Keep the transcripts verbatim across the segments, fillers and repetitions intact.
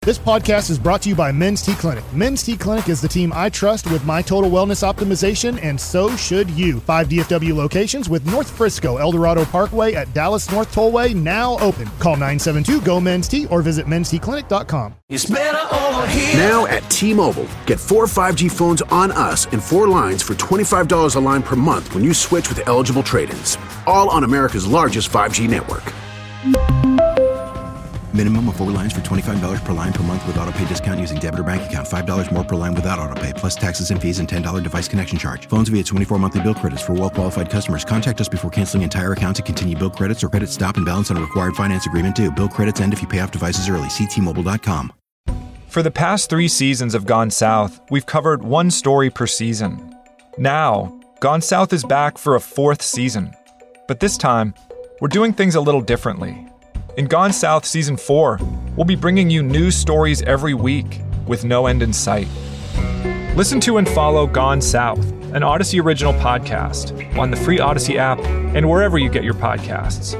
This podcast is brought to you by Men's T Clinic. Men's T Clinic is the team I trust with my total wellness optimization, and so should you. Five D F W locations with North Frisco, El Dorado Parkway at Dallas North Tollway now open. Call nine seven two, G O, Men's T or visit mens t clinic dot com. It's better over here. Now at T-Mobile, get four five G phones on us and four lines for twenty-five dollars a line per month when you switch with eligible trade-ins. All on America's largest five G network. Minimum of four lines for twenty-five dollars per line per month with autopay discount using debit or bank account. five dollars more per line without autopay, plus taxes and fees and ten dollars device connection charge. Phones via twenty-four monthly bill credits for well-qualified customers. Contact us before canceling entire account to continue bill credits or credit stop and balance on a required finance agreement due. Bill credits end if you pay off devices early. See T Mobile dot com. For the past three seasons of Gone South, we've covered one story per season. Now, Gone South is back for a fourth season. But this time, we're doing things a little differently. In Gone South Season four, we'll be bringing you new stories every week with no end in sight. Listen to and follow Gone South, an Odyssey original podcast, on the free Odyssey app and wherever you get your podcasts.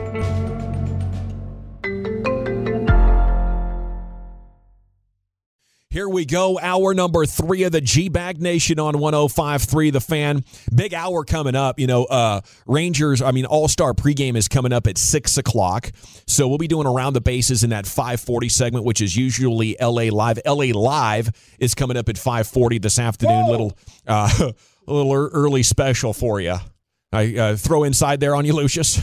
Here we go, hour number three of the G-Bag Nation on one oh five point three The Fan. Big hour coming up. You know, uh, Rangers, I mean, All-Star pregame is coming up at six o'clock. So we'll be doing Around the Bases in that five forty segment, which is usually L A Live. L A Live is coming up at five forty this afternoon. Whoa. Little uh, a little early special for you. I uh, throw inside there on you, Lucius.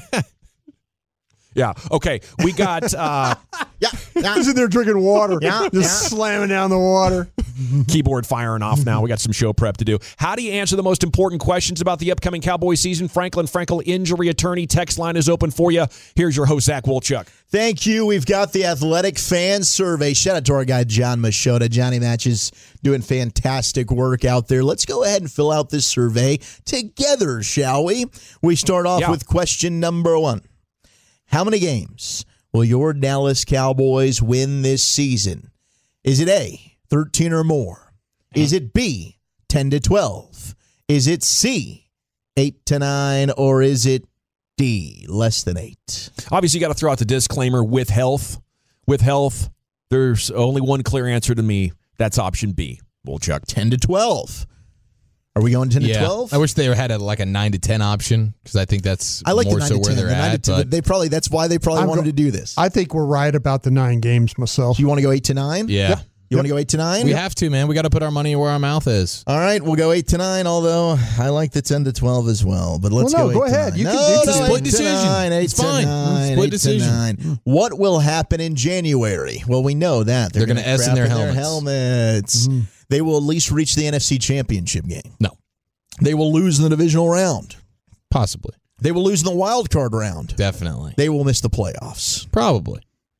Yeah. Okay. We got. Uh, yeah. yeah. He's in there drinking water. Yeah. Just yeah. slamming down the water. Keyboard firing off now. We got some show prep to do. How do you answer the most important questions about the upcoming Cowboy season? Franklin Frankel, injury attorney. Text line is open for you. Here's your host, Zach Wolchuk. Thank you. We've got the Athletic Fan Survey. Shout out to our guy, John Machota. Johnny Matches doing fantastic work out there. Let's go ahead and fill out this survey together, shall we? We start off yeah. with question number one. How many games will your Dallas Cowboys win this season? Is it A, thirteen or more? Is it B, ten to twelve? Is it C, eight to nine? Or is it D, less than eight? Obviously, you got to throw out the disclaimer with health. With health, there's only one clear answer to me. That's option B. Wolchuk. ten to twelve. Are we going ten yeah. to twelve? I wish they had a, like a nine to ten option because I think that's I like more the nine so to where ten. they're the at. To, but they probably that's why they probably I'm wanted go- to do this. I think we're right about the nine games myself. Do you want to go eight to nine? Yeah. Yep. You want to go eight to nine? We have to, man. We got to put our money where our mouth is. All right, we'll go eight to nine. Although I like the ten to twelve as well. But let's well, no, go. Go eight ahead. To you nine. can no, do no, split eight decision. To nine, eight it's to fine. Nine, split eight decision. To nine. What will happen in January? Well, we know that they're, they're going to S in their helmets. Their helmets. Mm-hmm. They will at least reach the N F C Championship game. No. They will lose in the divisional round. Possibly. They will lose in the wild card round. Definitely. They will miss the playoffs. Probably.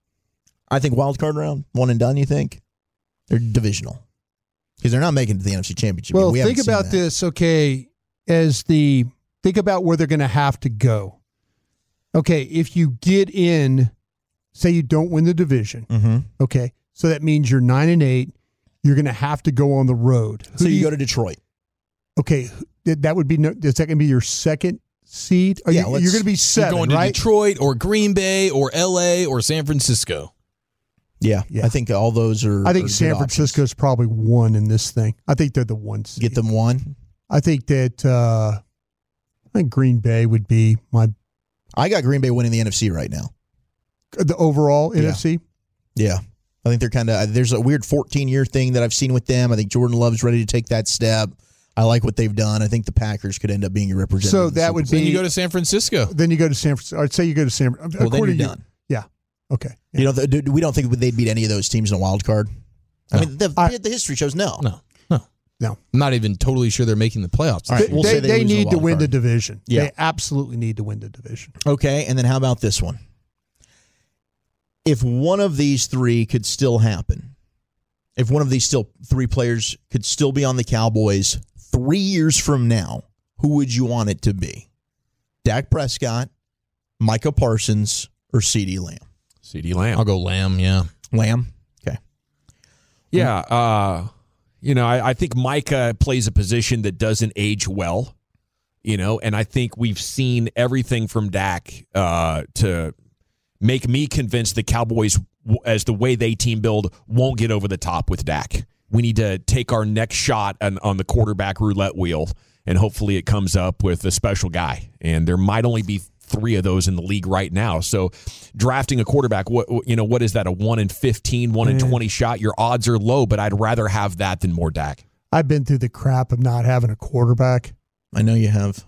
I think wild card round, one and done, you think? They're divisional. Because they're not making it to the N F C Championship. Well, we think about that. this, okay, as the think about where they're going to have to go. Okay, if you get in, say you don't win the division, mm-hmm. okay, so that means you're nine and eight, you're going to have to go on the road. So Who you, you go to Detroit. Okay, that would be, is that going to be your second seed? Are yeah, you, you're going to be seven, You're going to right? Detroit or Green Bay or L A or San Francisco. Yeah, yeah. I think all those are I think are San Francisco is probably one in this thing. I think they're the one seed. Get them one? I think that uh, I think Green Bay would be my... I got Green Bay winning the N F C right now. The overall yeah. N F C? Yeah. I think they're kind of... There's a weird fourteen-year thing that I've seen with them. I think Jordan Love's ready to take that step. I like what they've done. I think the Packers could end up being a representative. So that would be... Then you go to San Francisco. Then you go to San Francisco. I'd say you go to San Francisco. Well, then you're done. Yeah. Okay. Yeah. You know, we don't think they beat any of those teams in a wild card. I No. mean, the, I, the history shows no. No. No. No. I'm not even totally sure they're making the playoffs. All right, they we'll they, say they they lose in need the to wild win card. the division. Yeah. They absolutely need to win the division. Okay, and then how about this one? If one of these three could still happen, if one of these still three players could still be on the Cowboys three years from now, who would you want it to be? Dak Prescott, Micah Parsons, or CeeDee Lamb? CeeDee Lamb. I'll go Lamb, yeah. Lamb? Okay. Yeah, uh, you know, I, I think Micah plays a position that doesn't age well, you know, and I think we've seen everything from Dak uh, to make me convinced the Cowboys as the way they team build won't get over the top with Dak. We need to take our next shot on, on the quarterback roulette wheel, and hopefully it comes up with a special guy. And there might only be three of those in the league right now. So drafting a quarterback, what you know, what is that, a one in fifteen, one in twenty shot? Your odds are low, but I'd rather have that than more Dak. I've been through the crap of not having a quarterback. I know you have.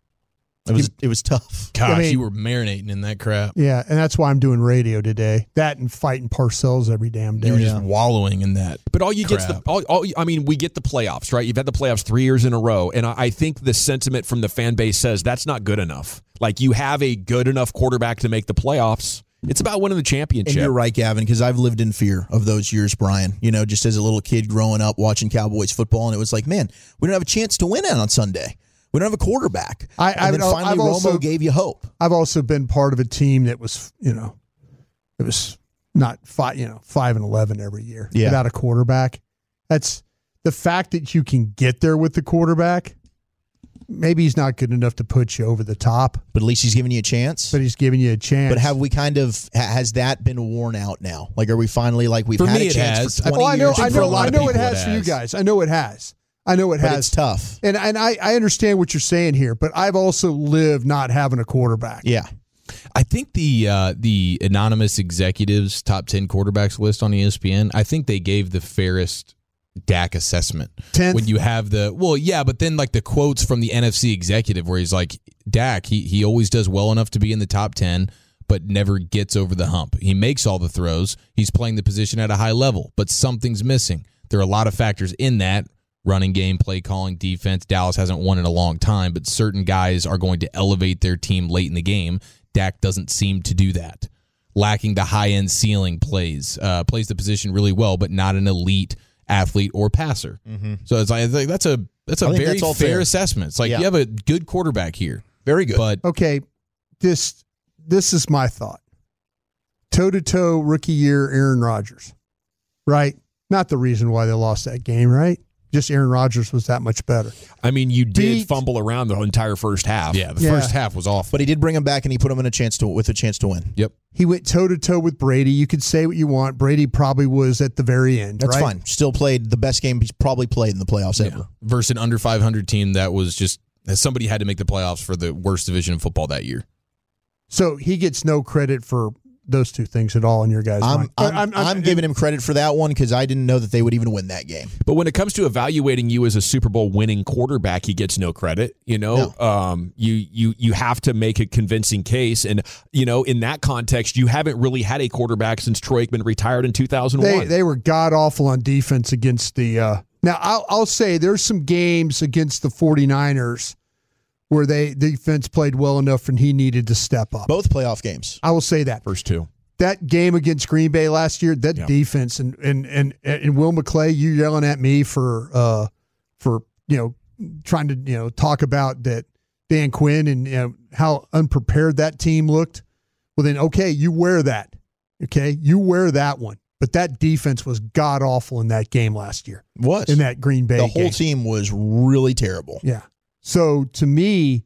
It was it was tough. Gosh, I mean, you were marinating in that crap. Yeah, and that's why I'm doing radio today. That and fighting Parcells every damn day. You were just wallowing in that. But all you get, crap. the all, all. I mean, we get the playoffs, right? You've had the playoffs three years in a row, and I, I think the sentiment from the fan base says that's not good enough. Like, you have a good enough quarterback to make the playoffs. It's about winning the championship. And you're right, Gavin, because I've lived in fear of those years, Brian. You know, just as a little kid growing up watching Cowboys football, and it was like, man, we don't have a chance to win it on Sunday. We don't have a quarterback. I, and I, then finally I've Romo also, gave you hope. I've also been part of a team that was, you know, it was not five, you know, five and eleven every year yeah. without a quarterback. That's the fact that you can get there with the quarterback. Maybe he's not good enough to put you over the top, but at least he's giving you a chance. But he's giving you a chance. But have we kind of has that been worn out now? Like, are we finally like we've for had me, a chance has. for twenty oh, I know, years? I for a know, lot I of know it people has for you guys. I know it has. I know it but has. It's tough. And and I, I understand what you're saying here, but I've also lived not having a quarterback. Yeah. I think the uh, the anonymous executives top ten quarterbacks list on E S P N, I think they gave the fairest Dak assessment. tenth When you have the, well, yeah, but then like the quotes from the N F C executive where he's like, Dak, he, he always does well enough to be in the top ten, but never gets over the hump. He makes all the throws. He's playing the position at a high level, but something's missing. There are a lot of factors in that. Running game, play calling, defense. Dallas hasn't won in a long time, but certain guys are going to elevate their team late in the game. Dak doesn't seem to do that. Lacking the high-end ceiling plays. Uh, plays the position really well, but not an elite athlete or passer. Mm-hmm. So it's like, I think that's a that's a very that's fair, fair assessment. It's like yeah. you have a good quarterback here. Very good. But okay, this this is my thought. Toe-to-toe rookie year Aaron Rodgers, right? Not the reason why they lost that game, right? Just Aaron Rodgers was that much better. I mean, you did Beat, fumble around the entire first half. yeah, the Yeah. first half was awful. But he did bring him back, and he put him in a chance to with a chance to win. Yep. He went toe-to-toe with Brady. You could say what you want. Brady probably was at the very end, That's right? fine. Still played the best game he's probably played in the playoffs Yeah. ever. Versus an under five hundred team that was just, somebody had to make the playoffs for the worst division in football that year. So he gets no credit for those two things at all in your guys' I'm mind. I'm, I'm, I'm, giving him credit for that one because I didn't know that they would even win that game. But when it comes to evaluating you as a Super Bowl winning quarterback, he gets no credit. You know, No. um, you you you have to make a convincing case, and you know, in that context, you haven't really had a quarterback since Troy Aikman retired in two thousand one. They they were god awful on defense against the. Uh, now I'll I'll say there's some games against the 49ers where they defense played well enough and he needed to step up. Both playoff games. I will say that. First two. That game against Green Bay last year, that Yeah. defense and and and and Will McClay, you yelling at me for uh for you know trying to you know talk about that Dan Quinn and you know, how unprepared that team looked. Well then, okay, you wear that. Okay, you wear that one. But that defense was god awful in that game last year. Was In that Green Bay the whole game. team was really terrible. Yeah. So to me,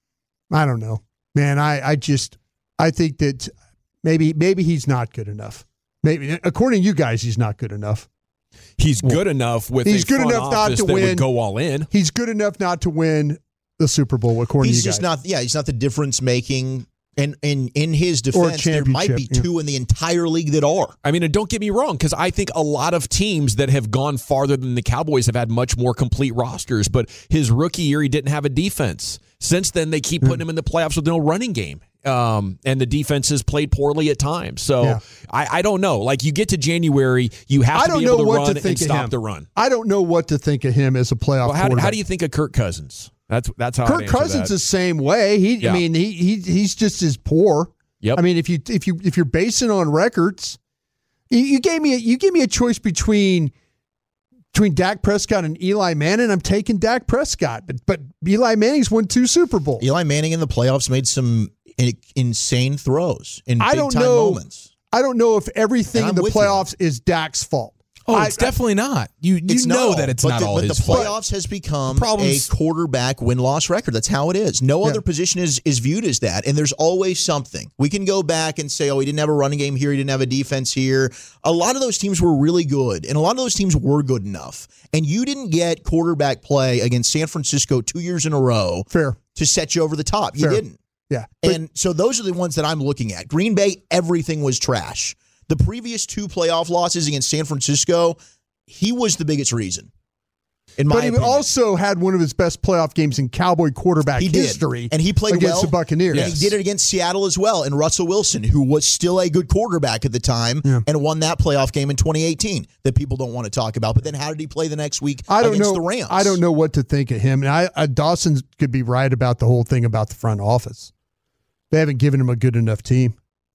I don't know, man. I I just I think that. Maybe maybe he's not good enough. Maybe according to you guys, he's not good enough. He's good enough with he's a good front enough not office to that win. would go all in. He's good enough not to win the Super Bowl. According He's to you just guys. not. Yeah, he's not the difference making. And in in his defense, there might be championship, yeah. two in the entire league that are. I mean, and don't get me wrong, because I think a lot of teams that have gone farther than the Cowboys have had much more complete rosters. But his rookie year, he didn't have a defense. Since then, they keep putting him in the playoffs with no running game. Um, and the defense has played poorly at times. So Yeah. I, I don't know. Like, you get to January, you have I to don't be able know to what run to and think of stop him. the run. I don't know what to think of him as a playoff Well, how, do- quarterback. how do you think of Kirk Cousins? That's that's how I'd Kirk answer Cousins that. the same way. He, Yeah. I mean, he, he he's just as poor. Yep. I mean, if you if you if you're basing on records, you, you gave me a, you gave me a choice between between Dak Prescott and Eli Manning. I'm taking Dak Prescott, but but Eli Manning's won two Super Bowls. Eli Manning in the playoffs made some in, insane throws in I big don't time know. moments. I don't know if everything And in I'm the with you. playoffs is Dak's fault. Oh, it's I, definitely not. You you it's know not, that it's but not the, all but his the fault. playoffs has become a quarterback win-loss record. That's how it is. No yeah. other position is is viewed as that, and there's always something. We can go back and say, oh, he didn't have a running game here, he didn't have a defense here. A lot of those teams were really good, and a lot of those teams were good enough. And you didn't get quarterback play against San Francisco two years in a row Fair. to set you over the top. You Fair. didn't. Yeah. And so those are the ones that I'm looking at. Green Bay, everything was trash. The previous two playoff losses against San Francisco, he was the biggest reason. In my but he opinion. also had one of his best playoff games in Cowboy quarterback he did. history. And he played against well. the Buccaneers. And he did it against Seattle as well. And Russell Wilson, who was still a good quarterback at the time, yeah. and won that playoff game in twenty eighteen that people don't want to talk about. But then how did he play the next week I don't against know, the Rams? I don't know what to think of him. And I, I Dawson could be right about the whole thing about the front office. They haven't given him a good enough team.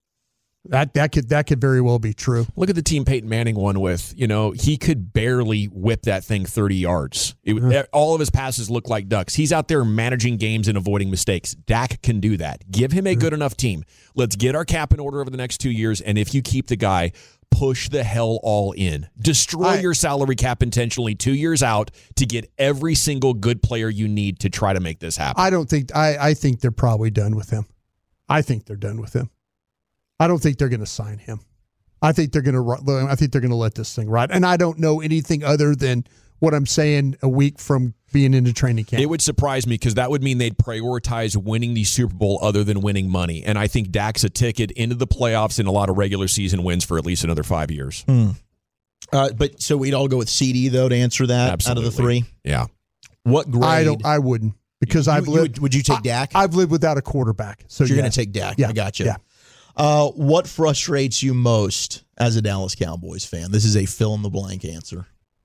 That that could that could very well be true. Look at the team Peyton Manning won with. You know, he could barely whip that thing thirty yards. It, yeah. All of his passes look like ducks. He's out there managing games and avoiding mistakes. Dak can do that. Give him a good enough team. Let's get our cap in order over the next two years, and if you keep the guy, push the hell all in. Destroy I, your salary cap intentionally two years out to get every single good player you need to try to make this happen. I don't think I, I think they're probably done with him. I think they're done with him. I don't think they're going to sign him. I think they're going to. I think they're going to let this thing ride. And I don't know anything other than what I'm saying a week from being into training camp. It would surprise me because that would mean they'd prioritize winning the Super Bowl other than winning money. And I think Dak's a ticket into the playoffs and a lot of regular season wins for at least another five years. Hmm. Uh, but so we'd all go with C D though to answer that. Absolutely. Out of the three. Yeah. What grade? I don't. I wouldn't because you, I've you, lived. Would, would you take Dak? I, I've lived without a quarterback. So, so you're yeah. going to take Dak. Yeah. I got you. Yeah. Uh, what frustrates you most as a Dallas Cowboys fan? This is a fill-in-the-blank answer.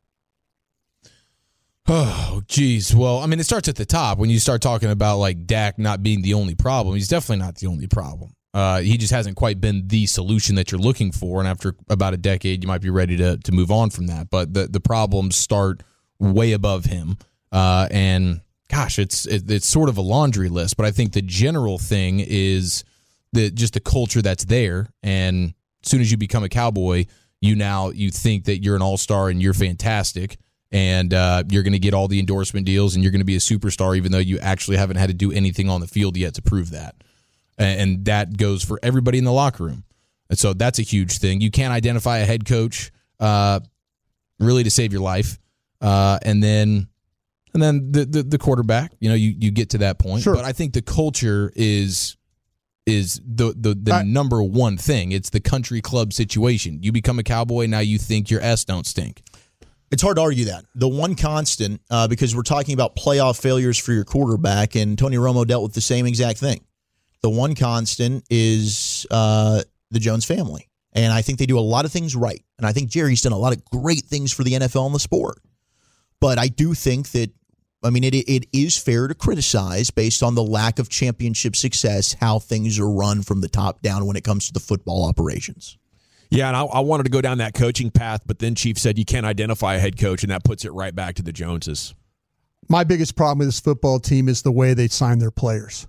Oh, geez. Well, I mean, it starts at the top. When you start talking about, like, Dak not being the only problem, he's definitely not the only problem. Uh, he just hasn't quite been the solution that you're looking for, and after about a decade, you might be ready to to move on from that. But the, the problems start way above him, uh, and, gosh, it's it, it's sort of a laundry list. But I think the general thing is the just the culture that's there, and as soon as you become a Cowboy, you now you think that you're an all-star and you're fantastic, and uh, you're going to get all the endorsement deals and you're going to be a superstar even though you actually haven't had to do anything on the field yet to prove that. And, and that goes for everybody in the locker room. And so that's a huge thing. You can't identify a head coach uh, really to save your life. Uh, and then and then the, the, the quarterback, you know, you, you get to that point. Sure. But I think the culture is – is the the, the I, number one thing. It's the country club situation. You become a Cowboy, now you think your S don't stink. It's hard to argue that. The one constant, uh, because we're talking about playoff failures for your quarterback, and Tony Romo dealt with the same exact thing. The one constant is uh, the Jones family. And I think they do a lot of things right. And I think Jerry's done a lot of great things for the N F L and the sport. But I do think that I mean, it it is fair to criticize based on the lack of championship success how things are run from the top down when it comes to the football operations. Yeah, and I, I wanted to go down that coaching path, but then Chief said you can't identify a head coach, and that puts it right back to the Joneses. My biggest problem with this football team is the way they sign their players.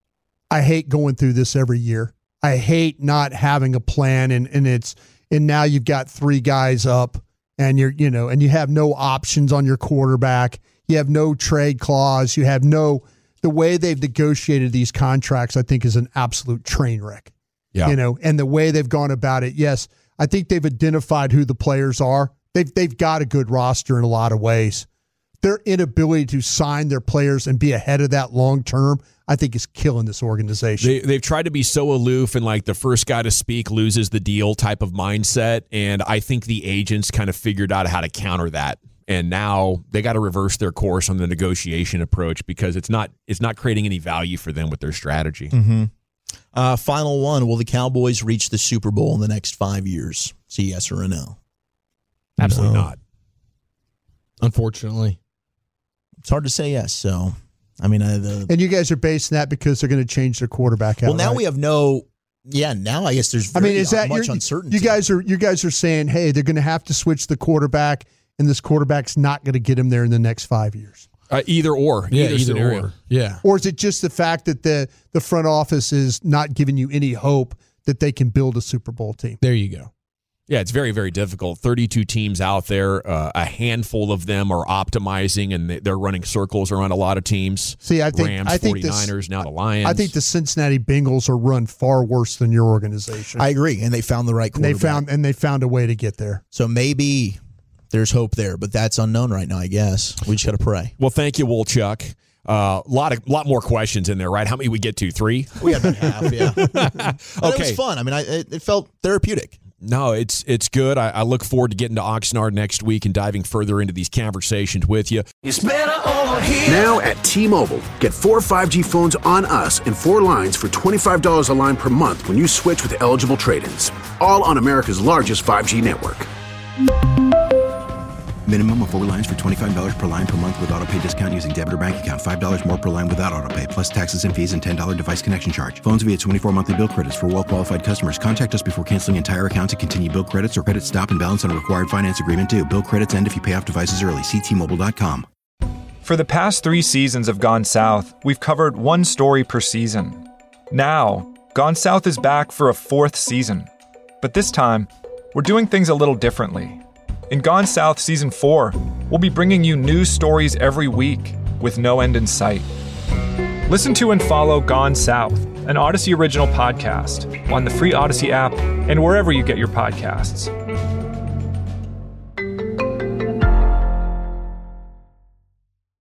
I hate going through this every year. I hate not having a plan, and, and it's and now you've got three guys up, and you're you know, and you have no options on your quarterback. You have no trade clause. You have no – the way they've negotiated these contracts, I think, is an absolute train wreck. Yeah. You know, and the way they've gone about it, yes, I think they've identified who the players are. They've, they've got a good roster in a lot of ways. Their inability to sign their players and be ahead of that long term, I think, is killing this organization. They, they've tried to be so aloof and like the first guy to speak loses the deal type of mindset, and I think the agents kind of figured out how to counter that. And now they got to reverse their course on the negotiation approach because it's not it's not creating any value for them with their strategy. Mm-hmm. Uh, final one: will the Cowboys reach the Super Bowl in the next five years? It's a yes or a no? Absolutely no. not. Unfortunately, it's hard to say yes. So, I mean, uh, the and you guys are basing that because they're going to change their quarterback out. Well, now right? we have no. Yeah, now I guess there's. Very I mean, is that much you're, uncertainty? You guys are you guys are saying, hey, they're going to have to switch the quarterback. And this quarterback's not going to get him there in the next five years. Uh, either or. Yeah, either, either scenario. or. Yeah. Or is it just the fact that the, the front office is not giving you any hope that they can build a Super Bowl team? There you go. Yeah, it's very, very difficult. thirty-two teams out there. Uh, a handful of them are optimizing, and they're running circles around a lot of teams. See, I think Rams, I think 49ers, this, now the Lions. I think the Cincinnati Bengals are run far worse than your organization. I agree, and they found the right and they quarterback. found and they found a way to get there. So maybe there's hope there, but that's unknown right now, I guess. We just got to pray. Well, thank you, Wolchuk. A uh, lot of lot more questions in there, right? How many we get to? Three? We had about half, yeah. But Okay. it was fun. I mean, I, it, it felt therapeutic. No, it's it's good. I, I look forward to getting to Oxnard next week and diving further into these conversations with you. It's better over here. Now at T-Mobile, get four five G phones on us and four lines for twenty-five dollars a line per month when you switch with eligible trade-ins. All on America's largest five G network. Minimum of four lines for twenty-five dollars per line per month with autopay discount using debit or bank account. five dollars more per line without autopay, plus taxes and fees and ten dollars device connection charge. Phones via twenty-four monthly bill credits for well-qualified customers. Contact us before canceling entire account to continue bill credits or credit stop and balance on required finance agreement due. Bill credits end if you pay off devices early. See T Mobile dot com. For the past three seasons of Gone South, we've covered one story per season. Now, Gone South is back for a fourth season. But this time, we're doing things a little differently. In Gone South Season four, we'll be bringing you news stories every week with no end in sight. Listen to and follow Gone South, an Odyssey original podcast, on the free Odyssey app and wherever you get your podcasts.